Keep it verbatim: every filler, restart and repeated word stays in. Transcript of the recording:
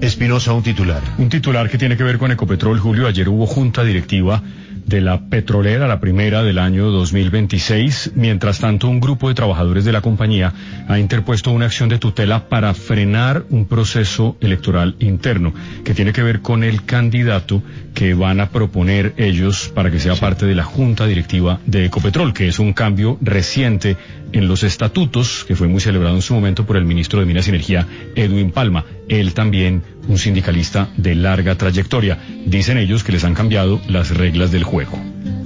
Espinosa, un titular. Un titular que tiene que ver con Ecopetrol, Julio. Ayer hubo junta directiva de la petrolera, la primera del año dos mil veintiséis. Mientras tanto, un grupo de trabajadores de la compañía ha interpuesto una acción de tutela para frenar un proceso electoral interno que tiene que ver con el candidato que van a proponer ellos para que sea parte de la junta directiva de Ecopetrol, que es un cambio reciente en los estatutos que fue muy celebrado en su momento por el ministro de Minas y Energía, Edwin Palma. Él también un sindicalista de larga trayectoria. Dicen ellos que les han cambiado las reglas del juego.